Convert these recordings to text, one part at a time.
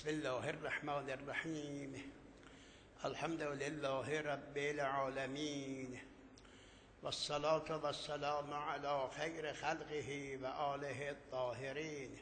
بسم الله الرحمن الرحیم. الحمد لله رب العالمین والصلاة والسلام علی خیر خلقه و آله الطاهرین.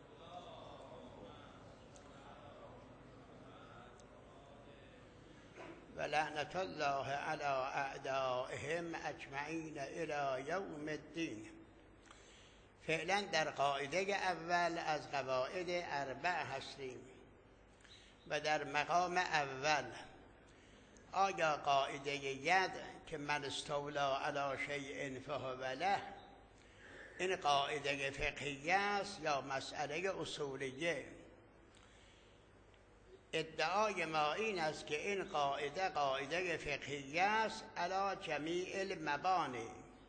و لعنت الله علی اعدائهم اجمعین الی یوم الدین. فعلا در قاعده اول از قواعد اربع هستیم و در مقام اول آیا قاعده ید که من استولا علی شیء فهو له این قاعده فقهیه است یا مسئله اصولیه؟ ادعای ما این است که این قاعده فقهیه است علی جمیع المبانی.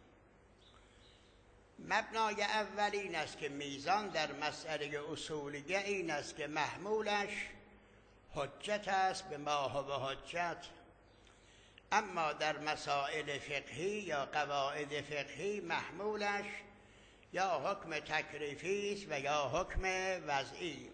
مبنای اول این است که میزان در مسئله اصولیه این است که محمولش حجت است به ما هو حجت، اما در مسائل فقهی یا قواعد فقهی محمولش یا حکم تکلیفی است و یا حکم وضعی.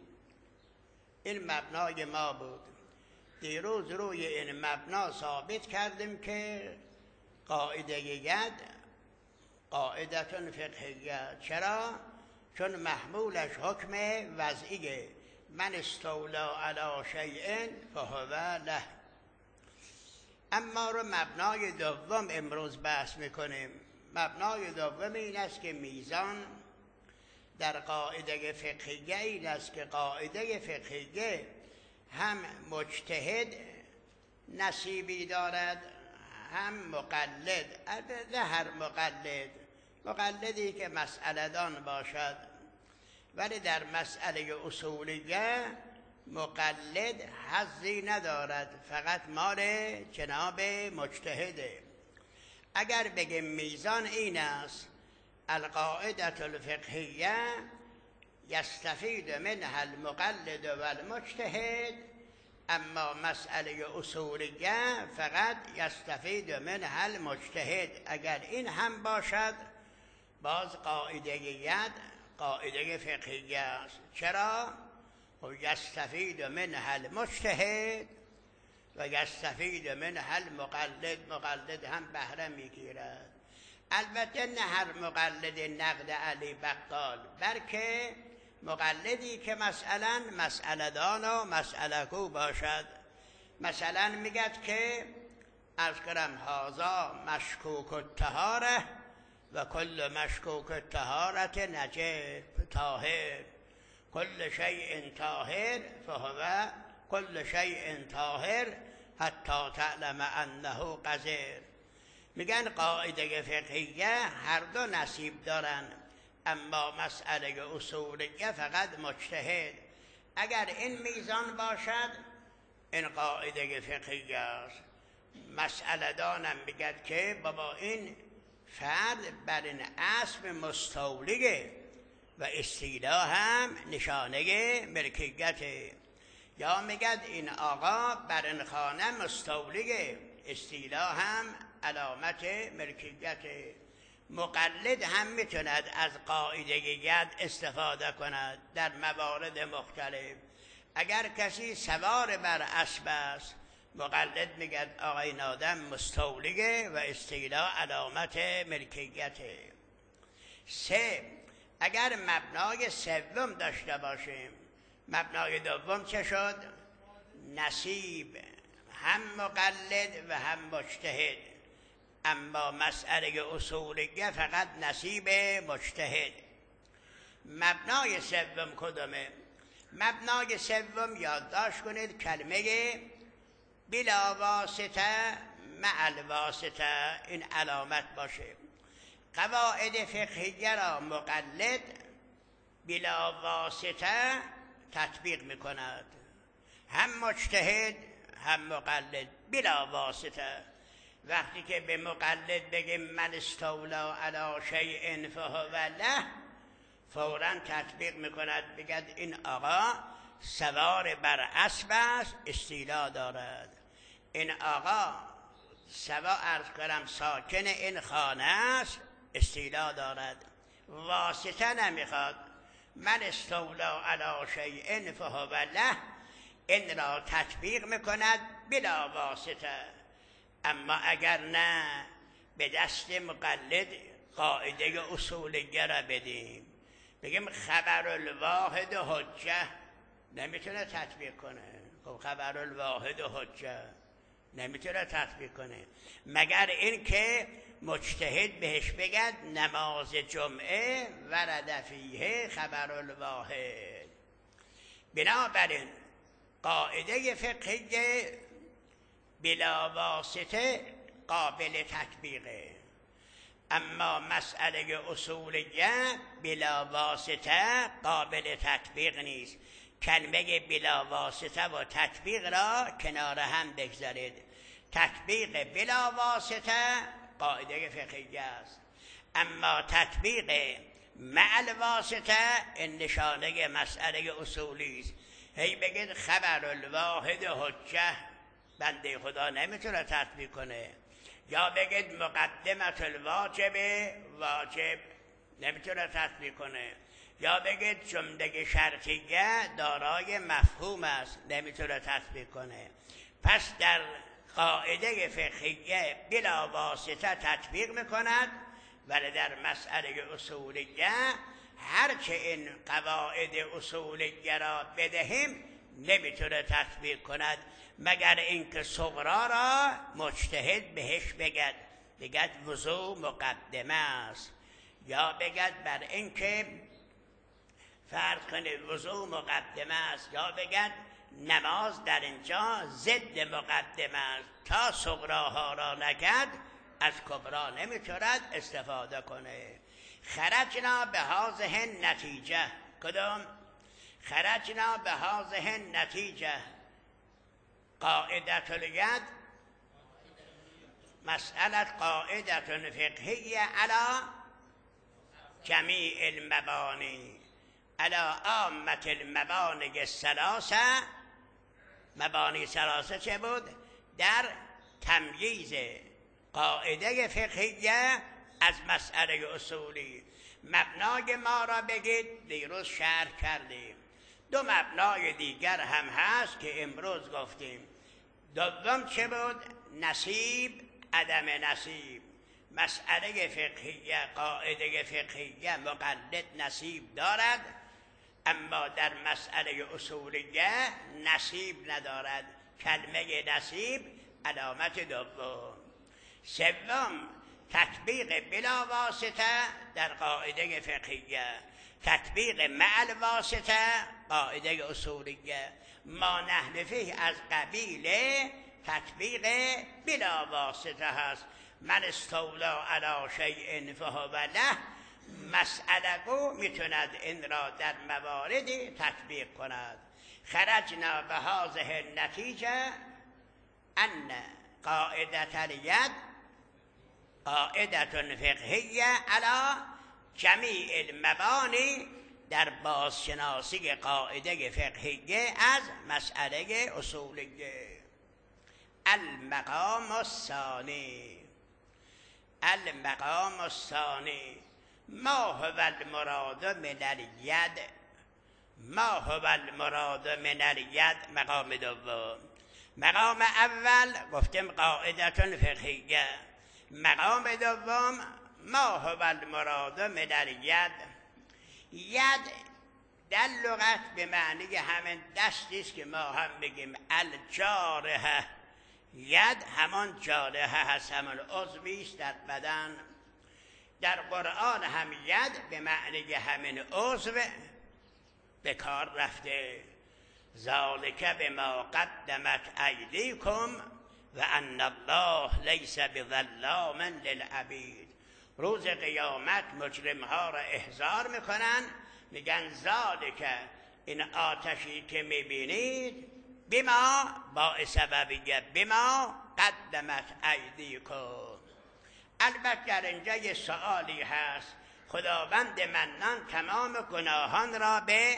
این مبنای ما بود. دیروز روی این مبنا ثابت کردیم که قاعده ید قاعدتون فقهیه. چرا؟ چون محمولش حکم وضعیه. من استولا علی شیء فهو له. اما رو مبنای دوم امروز بحث میکنیم. مبنای دوم این است که میزان در قاعده فقهیه این است که قاعده فقهیه هم مجتهد نصیبی دارد هم مقلد. نه هر مقلدی که مسئله دان باشد، ولی در مسئله اصولیه مقلد حظی ندارد، فقط مال جناب مجتهده. اگر بگیم میزان این است القاعده الفقهیه یستفید منها المقلد و المجتهد، اما مسئله اصولیه فقط یستفید منها المجتهد. اگر این هم باشد باز قاعده ید قاعده فقهیه است. چرا؟ یستفید منها المجتهد و یستفید منها المقلد. مقلد هم بهره میگیرد. البته نه هر مقلد نقد علی بقال، بلکه مقلدی که مثلا مسئله دان و مسئله کو باشد. مثلا میگد که از کرم هازا مشکوک الطهاره و کل مشکوک الطهارت نجس طاهر، کل شیء طاهر فهو کل شیء طاهر حتی تعلم انه قذر. میگن قاعده فقهیه هر دو نصیب دارن، اما مسئله اصولیه فقط مجتهد. اگر این میزان باشد این قاعده فقهیه است. مسئله دانم میگد که بابا این فرد بر این اسب مستولیه و استیلا هم نشانه ملکیته، یا میگد این آقا بر این خانه مستولیه، استیلا هم علامت ملکیته. مقلد هم میتوند از قاعده ید استفاده کند در موارد مختلف. اگر کسی سوار بر اسب است، مقلد میگه آقا این آدم مستولیه و استیلا علامت ملکیته. 3. اگر مبنای سوم داشته باشیم، مبنای دوم چه شد؟ نصیب، هم مقلد و هم مجتهد. اما مسئله اصولیه فقط نصیب مجتهد. مبنای سوم کدومه؟ مبنای سوم یادداشت کنید کلمه بلا واسطه مع الواسطه، این علامت باشه. قواعد فقهیه را مقلد بلا واسطه تطبیق میکند، هم مجتهد هم مقلد بلا واسطه. وقتی که به مقلد بگیم من استولا علی شیء فهو له، فوراً تطبیق میکند، بگد این آقا سوار بر اسب است، استیلا دارد. این آقا عرض کنم ساکن این خانه است، استیلا دارد. واسطه نمیخواد. من استولا علی شیء فهو له این را تطبیق میکند بلا واسطه. اما اگر نه به دست مقلد قاعده اصولگه را بدیم، بگیم خبر الواحد حجه، نمیتونه تطبیق کنه. خب خبر الواحد حجه نمیتونه تطبیق کنه مگر این که مجتهد بهش بگد نماز جمعه ورد فیه خبر الواحد. بنابراین قاعده فقهی بلا واسطه قابل تطبیقه، اما مسئله اصولیه بلا واسطه قابل تطبیق نیست. کلمه بلا واسطه و تطبیق را کنار هم بگذارید. تطبیق بلا واسطه قاعده فقهی است، اما تطبیق مع الواسطه این نشانه مسئله اصولی است. هی بگید خبر الواحد حجه، بنده خدا نمیتونه تطبیق کنه. یا بگید مقدمت الواجب واجب، نمیتونه تطبیق کنه. یا بگید جمله شرطیه دارای مفهوم است، نمیتونه تطبیق کنه. پس در قاعده فقهیه بلا واسطه تطبیق میکند، ولی در مسئله اصولیه هرچه این قواعد اصولیه را بدهیم نمیتونه تطبیق کند، مگر اینکه صغرا را مجتهد بهش بگد وضو مقدمه است، یا بگد بر اینکه فرض کنه وضو مقدمه است، یا بگد نماز در اینجا ضد مقدمه است. تا صغراها را نگد از کبرا نمیتواند استفاده کنه. خرجنا به هذه نتیجه. کدام؟ خرجنا به هذه نتیجه. قاعدة الید مسئله قاعدة فقهیه علی جمیع المبانی، علی عامة المبانی الثلاثه. مبانی ثلاثه چه بود؟ در تمییز قاعده فقهیه از مسئله اصولی. مبنای ما را بگید، دیروز شرح کردیم. دو مبنای دیگر هم هست که امروز گفتیم. دوم چه بود؟ نصیب عدم نصیب. مسئله فقهیه، قاعده فقهیه مقلد نصیب دارد، اما در مسئله اصولیه نصیب ندارد. کلمه نصیب علامت دوم. سوم تطبیق بلا واسطه در قاعده فقهیه، تطبیق مع الواسطه قاعده اصولیه. ما نحن فیه از قبیل تطبیق بلا واسطه هست. من استولا علی شیء فهو له. مسئله گو میتوند این را در مواردی تطبیق کند. خرجنا به هذه النتیجه ان قاعده الید قاعده فقهیه علی جمیع المبانی، در بازشناسی قاعده فقهیه از مسئله اصولیه. المقام الثانی. المقام الثانی ما هو المراد من الید. ما هو المراد من الید مقام دوم. مقام اول گفتیم قاعده فقهیه. مقام دوم ما هو المراد من الید. ید در لغت به معنی همین دستی است که ما هم بگیم الجارحه. ید همان جارحه هست، همان عضوی است در بدن. در قرآن هم ید به معنی همین عضو به کار رفته. ذالک بما قدمت ایدیکم و ان الله لیس بظلام للعبید. روز قیامت مجرم ها را احضار میکنن، میگن ذالک این آتشی که میبینید، بما با سببیه، بما قدمت ایدیکم. البته در اینجا یه سوالی هست. خداوند منان تمام گناهان را به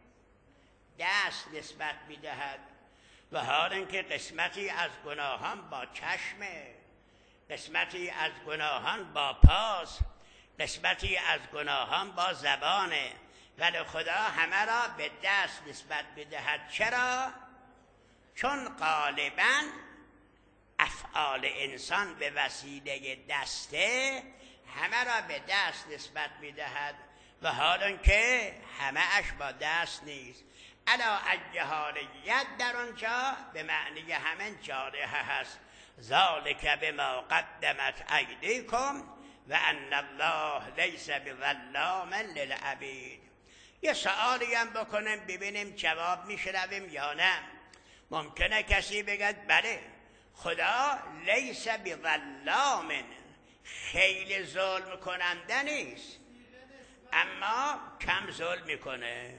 دست نسبت میدهد، و حال اینکه قسمتی از گناهان با چشمه، قسمتی از گناهان با پاس، قسمتی از گناهان با زبانه، ولی خدا همه را به دست نسبت میدهد. چرا؟ چون غالباً افعال انسان به وسیله دسته همه را به دست نسبت می‌دهد و حال که همه اش با دست نیست. علا ای حال ید در آنجا به معنی همین جارحه هست. ذالک بما قدمت ایدیکم و ان الله لیس بظلام للعبید. یه سوالی هم بکنیم ببینیم جواب میشنویم یا نه. ممکنه کسی بگد بله خدا لیس بظلام، خیلی ظلم کننده نیست اما کم ظلم میکنه.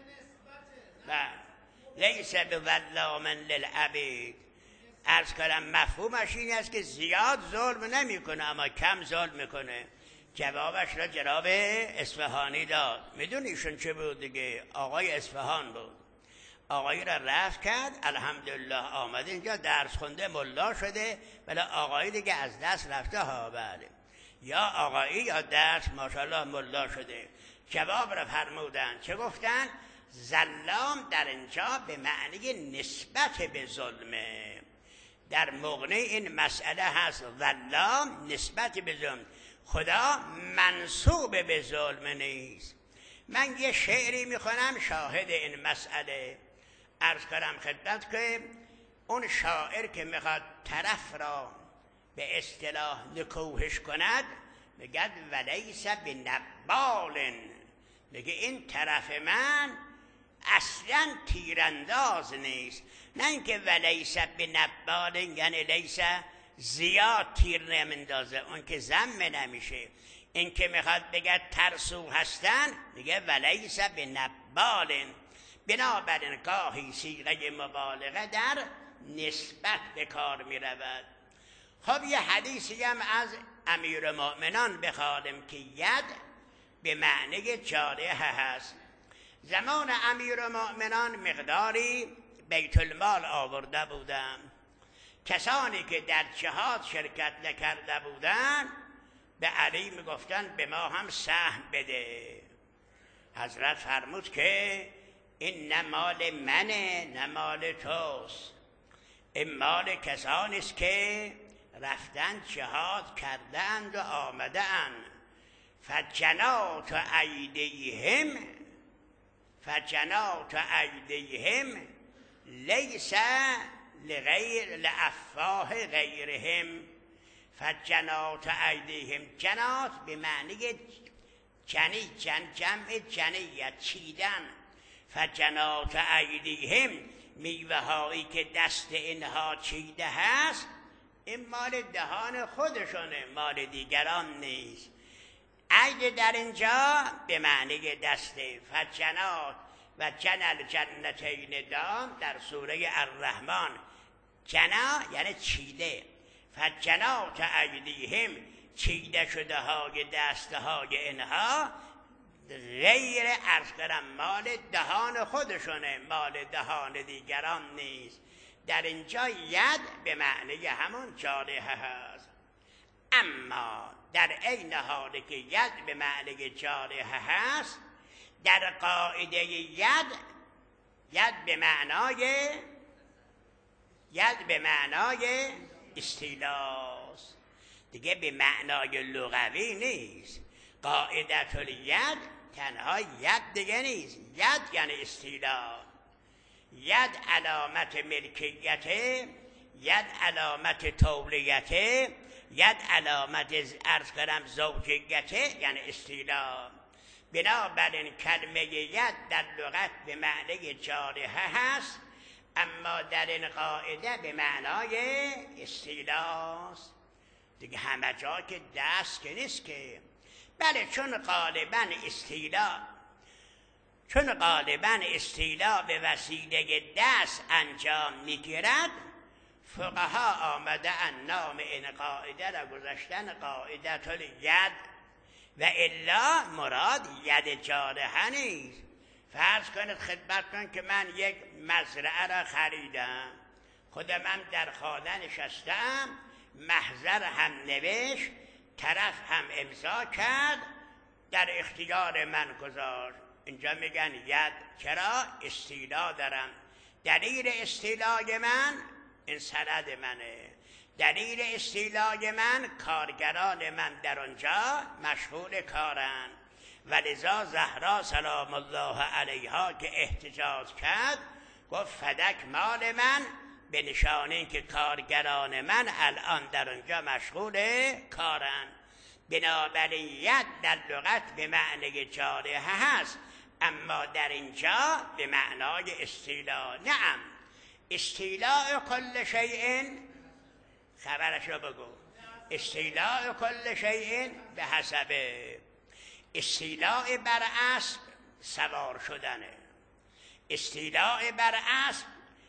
لیس بظلام للعبید. عرض کردم مفهومش این است که زیاد ظلم نمیکنه اما کم ظلم میکنه. جوابش را جناب اصفهانی داد. میدونیشون چه بود دیگه؟ آقای اصفهان بود. آقایی را رفت کرد، الحمدلله آمده اینجا درس خونده ملا شده، ولی آقایی دیگه از دست رفته ها. بله، یا آقایی یا درس ماشاءالله ملا شده. جواب را فرمودن. چه گفتن؟ ظلام در اینجا به معنی نسبت به ظلمه. در مغنی این مسئله هست، ظلام نسبت به ظلم. خدا منسوب به ظلم نیست. من یه شعری میخونم شاهد این مسئله. عرض کردم خدمت که اون شاعر که میخواد طرف را به اصطلاح نکوهش کند میگه ولیس بنبال، میگه این طرف من اصلا تیرانداز نیست. نه اینکه ولیس بنبال یعنی لیس زیاد تیر نمیندازه، اون که ضم نمیشه. این که میخواد بگه ترسو هستن میگه ولیس بنبال. بنابراین گاهی صیغه مبالغه در نسبت به کار میرود. خب یه حدیثی هم از امیرالمؤمنان بخوانم که ید به معنی جارحه هست. زمان امیرالمؤمنان مقداری بیت المال آورده بودن. کسانی که در جهاد شرکت نکرده بودن به علی میگفتن به ما هم سهم بده. حضرت فرمود که این نه مال منه نه مال توست، این مال کسانی است که رفتن جهاد کردند و آمدند. فجنات ایدیهم لیس لغیر لافواه غیرهم. فجنات ایدیهم، جنات به معنی جنی، جمع جنیت، چیدن. فجنات ایدیهم، میوه هایی که دست اینها چیده هست این مال دهان خودشونه، مال دیگران نیست. عید در اینجا به معنی دسته. فجنات و جنل جنتین دام در سوره الرحمن. جنا یعنی چیده. فجنات ایدیهم، چیده شده های دسته های اینها غیر عرض کردم مال دهان خودشونه، مال دهان دیگران نیست. در اینجا ید به معنی همون جارحه هست. اما در عین حالی که ید به معنی جارحه هست، در قاعده ید به معنای استیلاست دیگه، به معنای لغوی نیست. قاعده الید تنها ید دیگه نیست، ید یعنی استیلا. ید علامت ملکیته، ید علامت تولیته، ید علامت عرض کردم زوجیته یعنی استیلا. بنابراین کلمه ید در لغت به معنی جارحه هست، اما در این قاعده به معنای استیلاست دیگه. همه جا که دست که نیست که. بله، چون غالباً استیلا به وسیله دست انجام میگیرد، فقها آمده ان نام این قاعده را گذاشتن قاعده الید و الا مراد ید جارحه نیست. فرض کنید خدمت کن که من یک مزرعه را خریدم، خودم هم در خانه نشستم، محضر هم نوشت، طرف هم امضا کرد، در اختیار من گذاشت. اینجا میگن ید. چرا؟ استیلا دارم. دلیل استیلای من این سند منه، دلیل استیلای من کارگران من در آنجا مشغول کارن. و لذا زهرا سلام الله علیها که احتجاج کرد گفت فدک مال من، به نشانه این که کارگران من الان در آنجا مشغول کارن. بنابراین ید در لغت به معنی جارحه هست، اما در اینجا به معنای استیلا. نعم استیلاء کل شیء، خبرش رو بگو، استیلاء کل شیء به حسبه. استیلاء بر اسب سوار شدنه، استیلاء بر اسب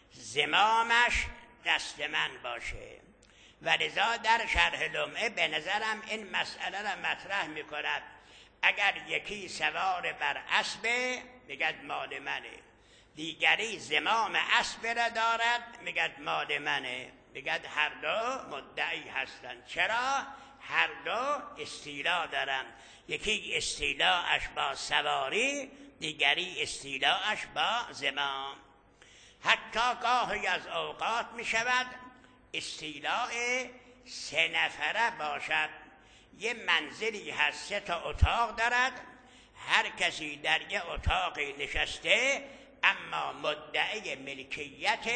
زمامش دست من باشه. و لذا در شرح لمعه به نظرم این مسئله را مطرح میکند. اگر یکی سوار بر اسب میگد مال منه، دیگری زمام اسب را دارد میگد مال منه، میگد هر دو مدعی هستند. چرا؟ هر دو استیلا دارن، یکی استیلاش با سواری، دیگری استیلاش با زمام. حتی گاهی از اوقات می شود استیلاء 3 نفره باشد. یه منزلی هست 3 تا اتاق دارد، هر کسی در یه اتاقی نشسته اما مدعی ملکیت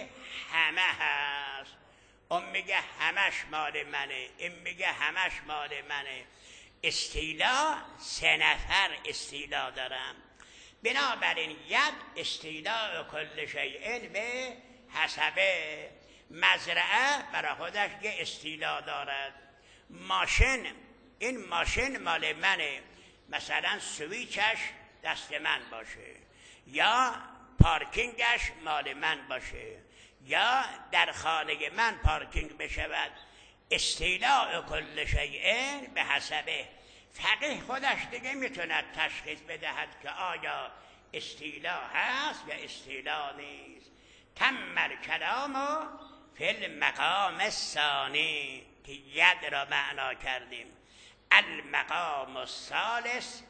همه هست. اون میگه همش مال منه، این میگه همش مال منه. استیلا 3 نفر استیلا دارم. بنابراین ید استیلاء کل شیء به حسبه. مزرعه برای خودش یه استیلا دارد. ماشین، این ماشین مال منه، مثلا سویچش دست من باشه، یا پارکینگش مال من باشه، یا در خانه من پارکینگ بشود. استیلاء کل شیء به حسبه. فقیه خودش دیگه میتوند تشخیص بدهد که آیا استیلا هست یا استیلا نیست. تم الکلام فی المقام الثانی که ید را معنا کردیم. المقام الثالث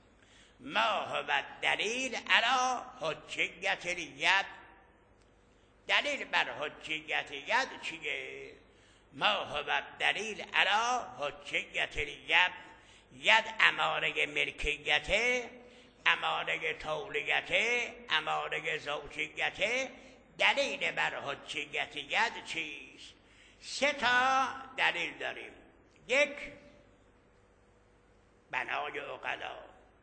ما هو الدلیل علی حجیت الید. دلیل بر حجیت ید چیه؟ ما هو الدلیل علی حجیت الید. ید اماره ملکیت، اماره تولیت، اماره زوجیت. دلیل بر حجیت ید چیست؟ 3 تا دلیل داریم. 1 بنای عقلا،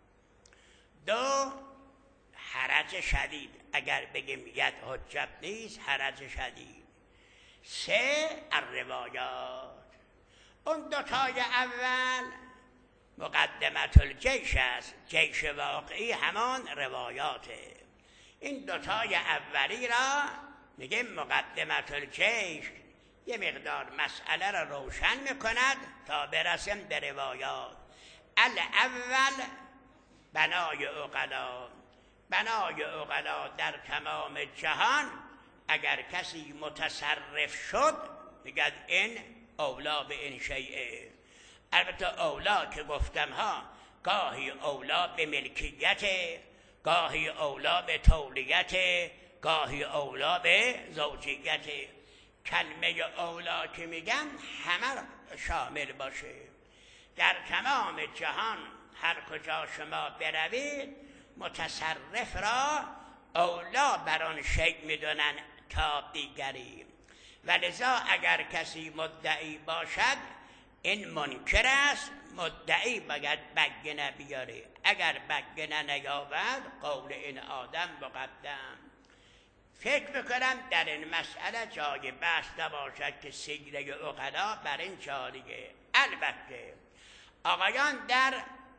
2 حرج شدید، اگر بگیم ید حجت نیست حرج شدید. 3 الروایات. اون 2 تای اول مقدمت الجیش است، جیش واقعی همان روایاته. این 2 تای اولی را میگه مقدمت الجیش، یه مقدار مسئله را روشن میکند تا برسیم به روایات. الاول بنای عقلا. بنای عقلا در تمام جهان اگر کسی متصرف شد میگد این اولا به این شیعه. البته اولا که گفتم ها، گاهی اولا به ملکیت، گاهی اولا به تولیت، گاهی اولا به زوجیت. کلمه اولا که میگم همه شامل باشه. در تمام جهان هر کجا شما بروید متصرف را اولا بر آن شیء میدونن تا دیگری. ولذا اگر کسی مدعی باشد این منکر است، مدعی باید بگنه بیاره. اگر بگنه نیاورد قول این آدم مقدم. فکر میکنم در این مسئله جای بحث نباشد که سیره عقلا بر این جاریه. البته آقایان در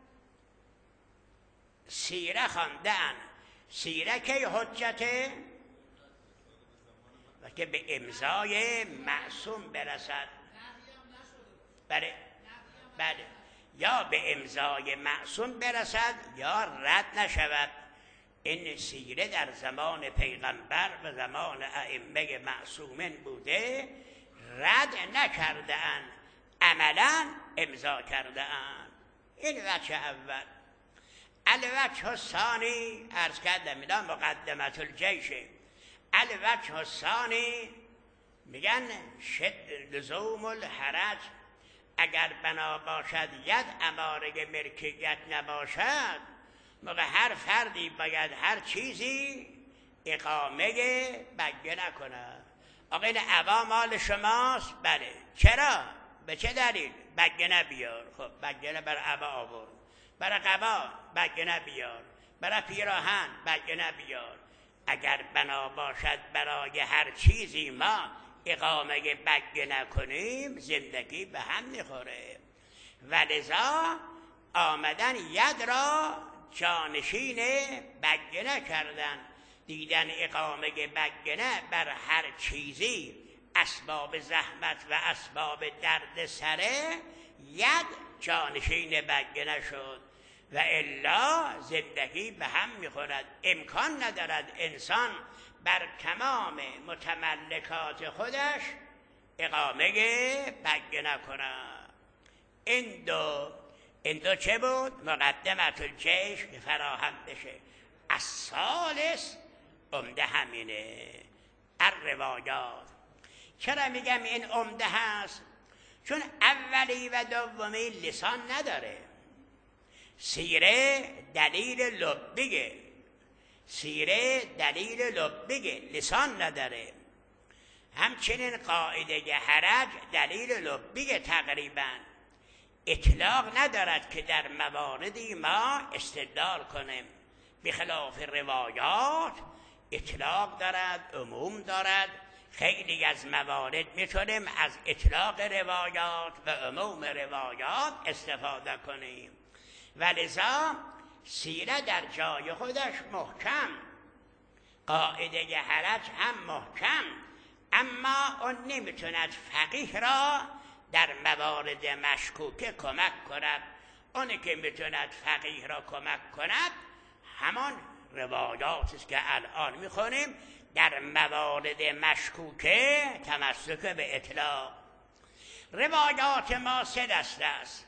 سیره خواندن، سیره که حجته و که به امضای معصوم برسد. بله یا به امضای معصوم برسد یا رد نشود. این سیره در زمان پیغمبر و زمان ائمه معصومین بوده، رد نکرده اند، عملا امضا کرده اند. این وجه اول. الوجه الثانی عرض کردم اینا مقدمت الجیشه. الوجه الثانی میگن شد لزوم الحرج، اگر بنا باشد ید اماره ملکیت نباشد، موقع هر فردی باید هر چیزی اقامه بگه نکنه. آقا این عبا مال شماست؟ بله. چرا؟ به چه دلیل؟ بگه نبیار. خب بگه نه، بر عبا آورد، برای قبا بگه نبیار، برای پیراهن بگه نبیار. اگر بنا باشد برای هر چیزی ما اقامه بگه نکنیم، زندگی به هم میخوره. ولذا آمدن ید را جانشین بگه نکردن، دیدن اقامه بگه نه بر هر چیزی اسباب زحمت و اسباب درد سره، ید جانشین بگه نشد و الا زندگی به هم میخورد. امکان ندارد انسان بر تمام متملکات خودش اقامه بگه نکنه. این دو چه بود؟ مقدمت الجیش که فراهم بشه. الثالث عمده همینه، الروایات. چرا میگم این عمده هست؟ چون اولی و دومی لسان نداره. سیره دلیل لبیگه، سیره دلیل لبیگه، لسان نداره. همچنین قاعده حرج دلیل لبیگه، تقریبا اطلاق ندارد که در مواردی ما استدلال کنیم. بخلاف روایات اطلاق دارد، عموم دارد. خیلی از موارد میتونیم از اطلاق روایات و عموم روایات استفاده کنیم. ولذا سیره در جای خودش محکم، قاعده حرج هم محکم، اما اون نمیتوند فقیه را در موارد مشکوکه کمک کند. اونی که میتوند فقیه را کمک کند همان روایاتی است که الان میخونیم. در موارد مشکوکه تمسک به اطلاق. روایات ما سه دسته است.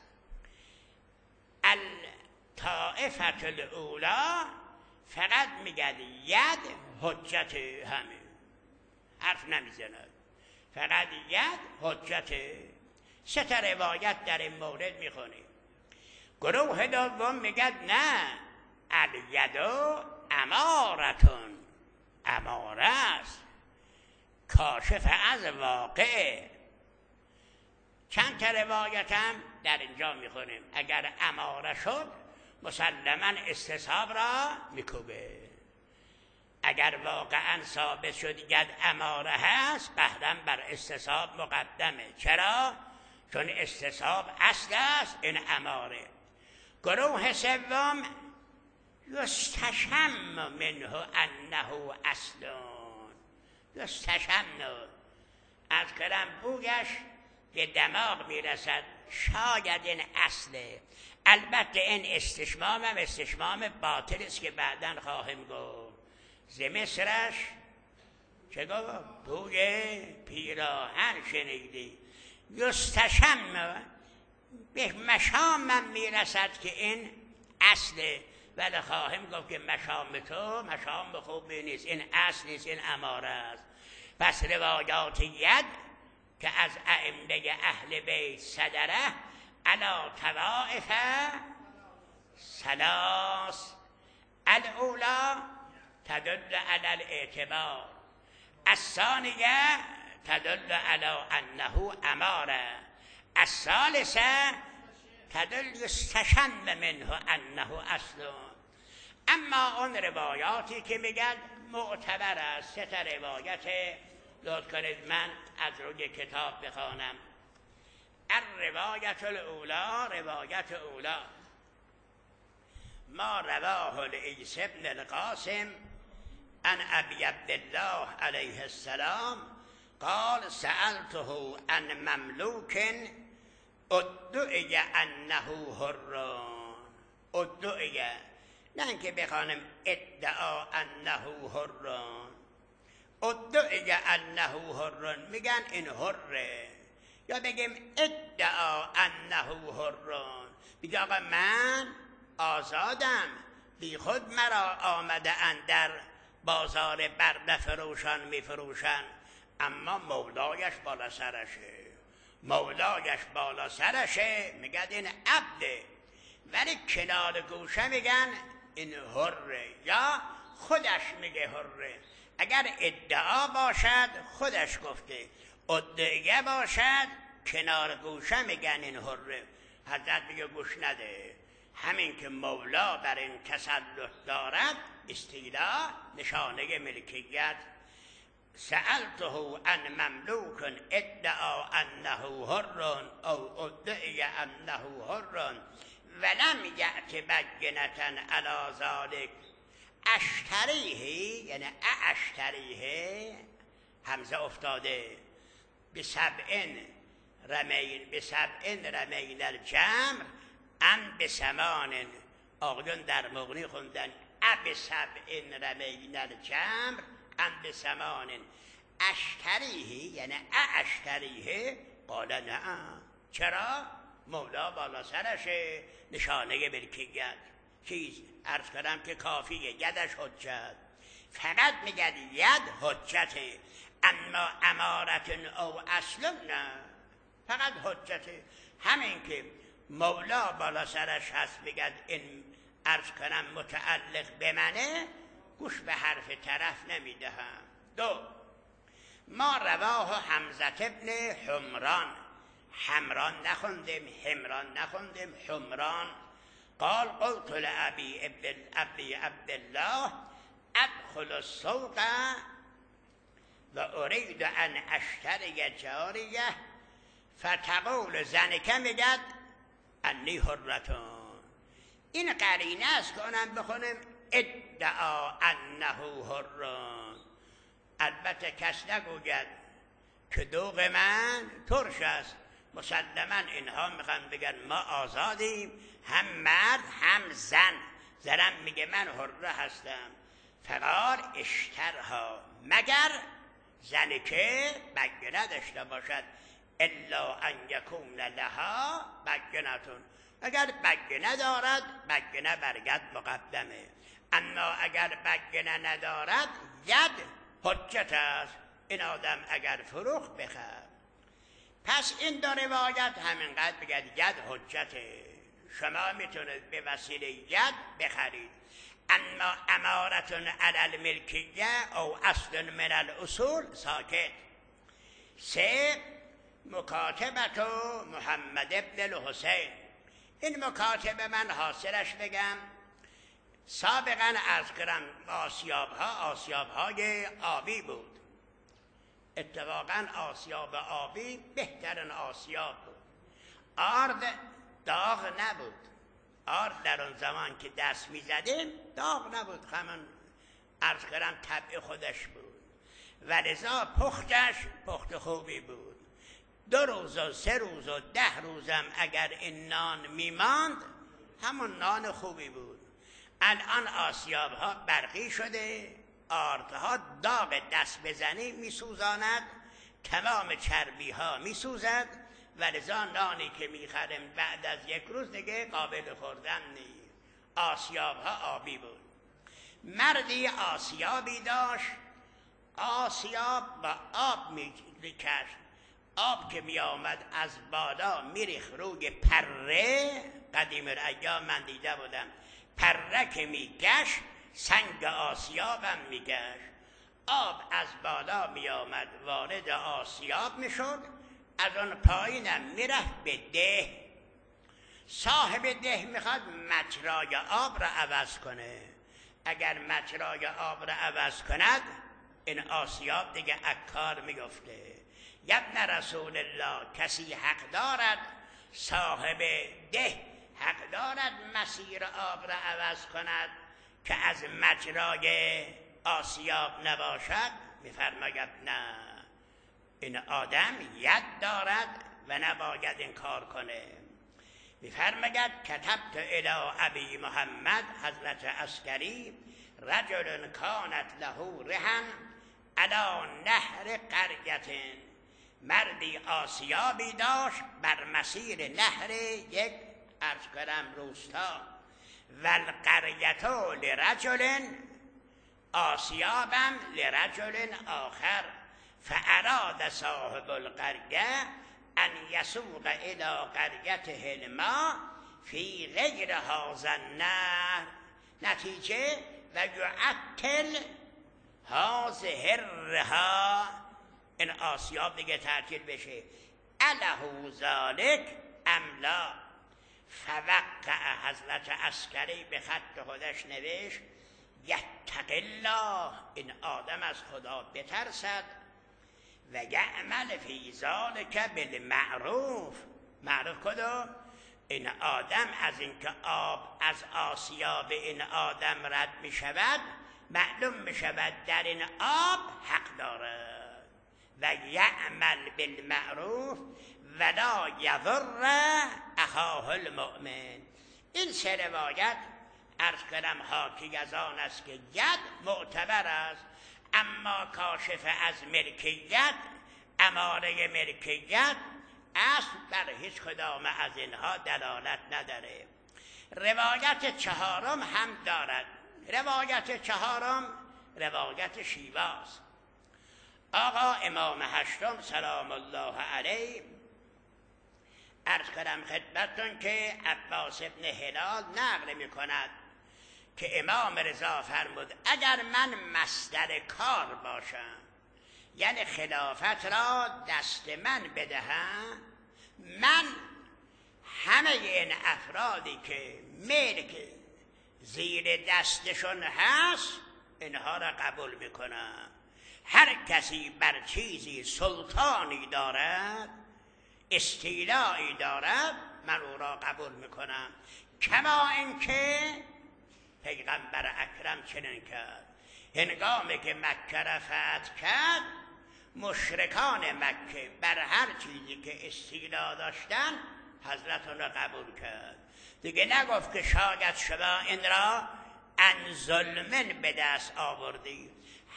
الطائفه الاولی فقط میگد ید حجت، همین حرف نمیزند، فقط ید حجت. سه تا روایت در این مورد میخونیم. گروه دوم میگد نه، الید امارتون، اماره است، کاشف از واقع. چند تا روایت هم در اینجا میخونیم. اگر اماره شد مسلما استصحاب را میکوبه. اگر واقعا ثابت شد ید اماره هست، قهرم بر استصحاب مقدمه. چرا؟ چون استصحاب اصل است، این اماره. گروه سوم یستشم منه انه اصلون، یستشم از کلم بویش به دماغ میرسد، شاید این اصله. البته این استشمام هم استشمام باطل است که بعداً خواهیم گفت. ز مصرش چه گفت؟ بوی پیراهن شنیدی. یستشم به مشامم میرسد که این اصله، ولی خواهیم گفت که مشام تو مشام خوبی نیست، این اصل نیست، این اماره است. پس روایات ید که از ائمه اهل بیت صدره علی طوائف ثلاث. الاولی تدل علی الاعتبار، الثانیه تدل علی انه اماره، الثالثه تدل یستشم منه انه اصل. اما اون روایاتی که میگن معتبر است، سه تا روایت لطف کنید من از روی کتاب بخوانم. الروایت الاولی، روایت اولا ما رواه لعیسی بن القاسم عن ابی عبدالله علیه السلام قال سألته عن مملوک ادعی انه حران. ادعی، نه اینکه بخوانم ادعا انه حران، ادعی انه حران، میگن این حره. یا بگیم ادعا انه حران، میگه آقا من آزادم، بی خود مرا آمده اندر بازار برده فروشان میفروشن، اما مولایش بالا سرشه. مولایش بالا سرشه میگن این عبده، ولی کنار گوشه میگن این حره، یا خودش میگه حره. اگر ادعا باشد خودش گفته، ادعیه باشد کنار گوشه میگن این حره. حضرت میگه گوش نده، همین که مولا بر این تسلط دارد استیلا نشانه ملکیت. سألته عن مملوک ادعا انه حر او ادعی انه حر ولم یأت بینة علی ذلک اشتریه، یعنی اشتریه همزه افتاده، بسبعین رمین الجمر ام بسمان. آقایون در مغنی خوندن بسبعین رمین الجمر ام بسمان اشتریه، یعنی اشتریه. قال نه. چرا؟ مولا بالا سرشه، نشانه ملکیت. چیز عرض کردم که کافیه، یدش حجت. فقط میگد ید حجته، اما امارت او اصل نه، فقط حجته. همین که مولا بالا سرش هست بگد این عرض کنم متعلق به منه، گوش به حرف طرف نمیدهم. دو، ما رواه حمزه ابن حمران، حمران نخوندیم، حمران نخوندیم، حمران. قال قلت لأبي عبدالله ادخل السوق و اريد ان اشتری جاریه فتقول زنکه میگد انی حرتون. این قرینه است که اونم بخونیم ادعا انه حرون. البته کس نگوید که دوغ من ترش است. مسلما اینها میخوان بگن ما آزادیم، هم مرد هم زن. زنم میگه من حره هستم. فقال اشترها، مگر زنی که بگه نداشته باشد، الا ان یکون لها بگنتون. اگر بگه ندارد، بگه برگد مقدمه. اما اگر بگه ندارد، ید حجت است. این آدم اگر فروخ بخر. پس این دو روایت همینقدر بگد ید حجته، شما میتونید به وسیله ید بخرید. اما امارتون علی الملکیه او اصل من الاصول ساکت. سه، مکاتبت محمد ابن الحسین. این مکاتبه من حاصلش بگم، سابقا از کردم آسیاب‌های آبی بود. اتفاقا آسیاب آبی بهترین آسیاب بود. آرد داغ نبود. آرد در اون زمان که دست می زدیم داغ نبود، همون عرض کردم طبع خودش بود و لذا پختش پخت خوبی بود. 2 روز و 3 روز و 10 روزم اگر این نان می ماند همون نان خوبی بود. الان آسیاب ها برقی شده، آردها داغ دست بزنی می سوزاند، تمام چربی ها می سوزد و لذا نانی که می خرم بعد از 1 روز دیگه قابل خوردن نیست. آسیاب ها آبی بود. مردی آسیابی داشت، آسیاب با آب می کشت. آب که می آمد از بالا می ریخت روی پره. قدیم ایام من دیده بودم پره که می گشت سنگ آسیابم می گشت. آب از بالا می آمد وارد آسیاب می شد، از اون پایینم می رفت به ده. صاحب ده می خواد مجرای آب را عوض کنه. اگر مجرای آب را عوض کند این آسیاب دیگه اکار می گفته. ابن رسول الله، کسی حق دارد، صاحب ده حق دارد مسیر آب را عوض کند که از مجرای آسیاب نباشد؟ میفرماید نه، این آدم ید دارد و نباید این کار کنه. میفرماید کتبت الی ابی محمد حضرت عسکری رجل کانت له رهن علی نهر قریة. مردی آسیابی داشت بر مسیر نهر یک عرض کنم روستا. والقریة لرجل، آسیابم لرجل آخر فاراد صاحب القریه ان یسوق الی قریته الماء فی غیر هذا النهر. نتیجه و یعطل هذه الرها، این آسیاب دیگه تعطیل بشه. اله ذالک ام لا. فوقع حضرت عسکری به خط خودش نوشت یتق الله، این آدم از خدا بترسد و یعمل فی ذالک بالمعروف. معروف کدوم؟ این آدم از اینکه آب از آسیاب این آدم رد می شود، معلوم می شود در این آب حق دارد. و یعمل بالمعروف ولا یضر اخاه المؤمن. این سه روایت عرض کنم حاکی از آن است که ید معتبر است، اما کاشف از ملکیت، اماره ملکیت اصل بر هیچ کدام از اینها دلالت نداره. روایت چهارم هم دارد. روایت چهارم روایت شیواست. آقا امام هشتم سلام الله علیه عرض کنم خدمتتون که عباس ابن هلال نقل می کند که امام رضا فرمود اگر من مصدر کار باشم، یعنی خلافت را دست من بدهم، من همه این افرادی که ملک زیر دستشون هست اینها را قبول میکنم. هر کسی بر چیزی سلطانی دارد، استیلایی دارد، من او را قبول میکنم. کما اینکه پیغمبر اکرم چنین کرد. هنگامی که مکه را فتح کرد، مشرکان مکه بر هر چیزی که استیلا داشتن حضرت را قبول کرد. دیگه نگفت که شاید شما این را ان ظلمن به دست آوردی.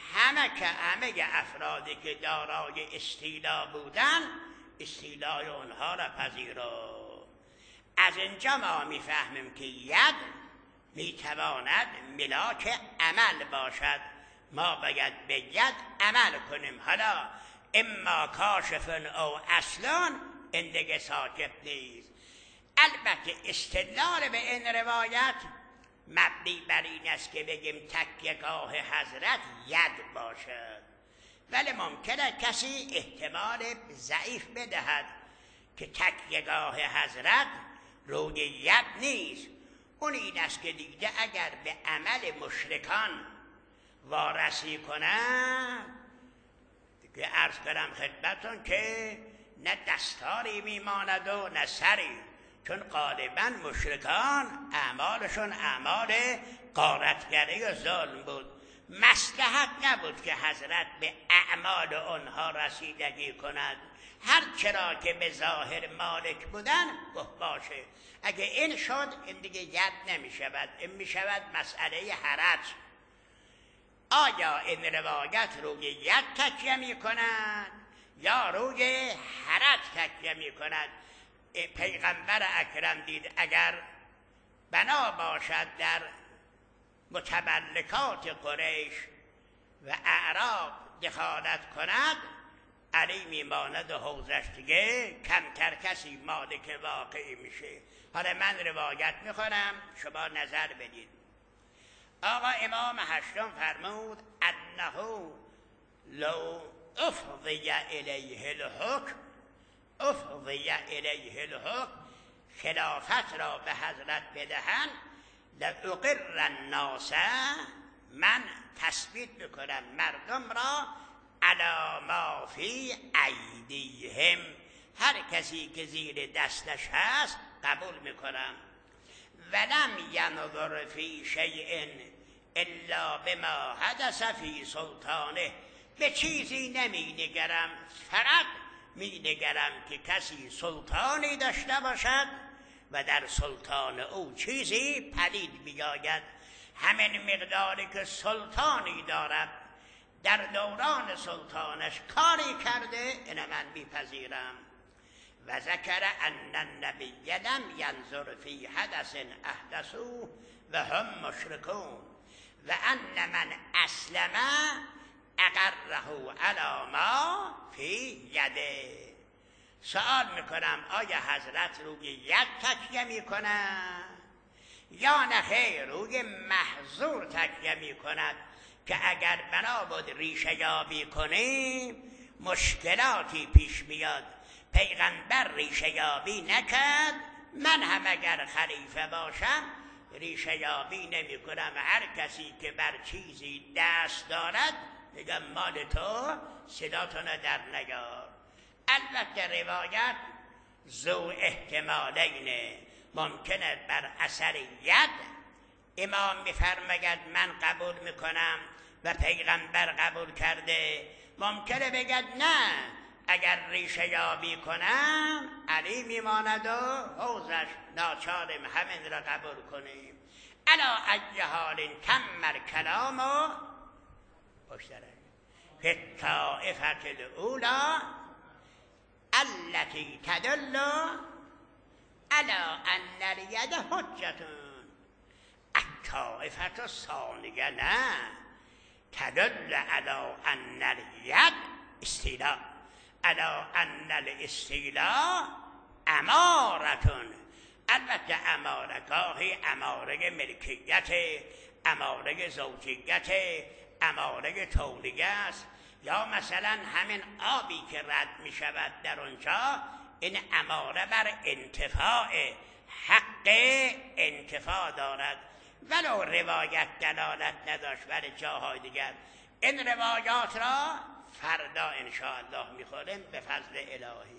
همه افرادی که دارای استیلا بودن استیلای اونها را پذیرفت. از اینجا ما میفهمیم که ید میتواند ملاک عمل باشد. ما باید به ید عمل کنیم. حالا اما کاشفن او اصلان این دیگه ساکت نیست. البته استدلال به این روایت مبنی بر این است که بگیم تکیه‌گاه حضرت ید باشد، ولی ممکنه کسی احتمال ضعیف بدهد که تکیه‌گاه حضرت روی ید نیست. اون این است که دیگه اگر به عمل مشرکان وارسی کنن، دیگه عرض کنم خدمتون که نه دستاری میماند و نه سری، چون غالبا مشرکان اعمالشون اعمال غارتگری و ظلم بود. مصلحت نبود که حضرت به اعمال آنها رسیدگی کند. هر چرا که به ظاهر مالک بودن باشه. اگه این شد این دیگه ید نمی شود، این می شود مسئله حرج. آیا این روایت روی ید تکیه می کند یا روی حرج تکیه می کند؟ پیغمبر اکرم دید اگر بنا باشد در متملکات قریش و اعراب دخالت کند، علی میماند و حوزش دیگه کمتر کسی مالک واقعی میشه. حالا من روایت میخورم، شما نظر بدید. آقا امام هشتم فرمود انه لو افضی الیه الحکم، افضی الیه الحکم، خلافت را به حضرت بدهن، لأقر الناس، من تثبیت میکنم مردم را علی ما فی ایدیهم، هر کسی که زیر دستش هست قبول میکنم. ولم ینظر فی شیء الا بما حدث فی سلطانه، به چیزی نمی نگرم، فقط می نگرم که کسی سلطانی داشته باشد و در سلطان او چیزی پدید بیاید. همین مقداری که سلطانی دارد در دوران سلطانش کاری کرده، اینه من میپذیرم. و ذکر ان النبی لم ینظر فی حدث احدثوه و هم مشرکون، و ان من اسلم اقره علی ما فی یده. سوال میکنم آیا حضرت روی ید تکیه میکنند یا نه خیر روی محظور تکیه میکند که اگر بنا بود ریشه یابی کنیم مشکلاتی پیش میاد. پیغمبر ریشه یابی نکرد، من هم اگر خلیفه باشم ریشه یابی نمی کنم. هر کسی که بر چیزی دست دارد میگم مال تو، صداتونو در نیار. البته روایت ذو احتمالینه، ممکنه بر اثر ید امام میفرماید من قبول میکنم و پیغمبر قبول کرده، ممکنه بگد نه اگر ریشه یابی کنم علی میماند و حوزش ناچارم همین را قبول کنیم. علا ای حال تم کلام و پشتره فی الطائفة الاولی التي تدل على ان الید حجتون. الطائفة الثانیه نه تدل على ان الید استیلاء، على ان الاستیلاء امارتون. البته اماره گاهی اماره ملکیت، اماره زوجیت، اماره تولیه است، یا مثلا همین آبی که رد می شود در اونجا این اماره بر انتفاع، حق انتفاع دارد. ولو روایت دلالت نداشت ولی جاهای دیگر این روایات را فردا انشاءالله میخوریم به فضل الهی.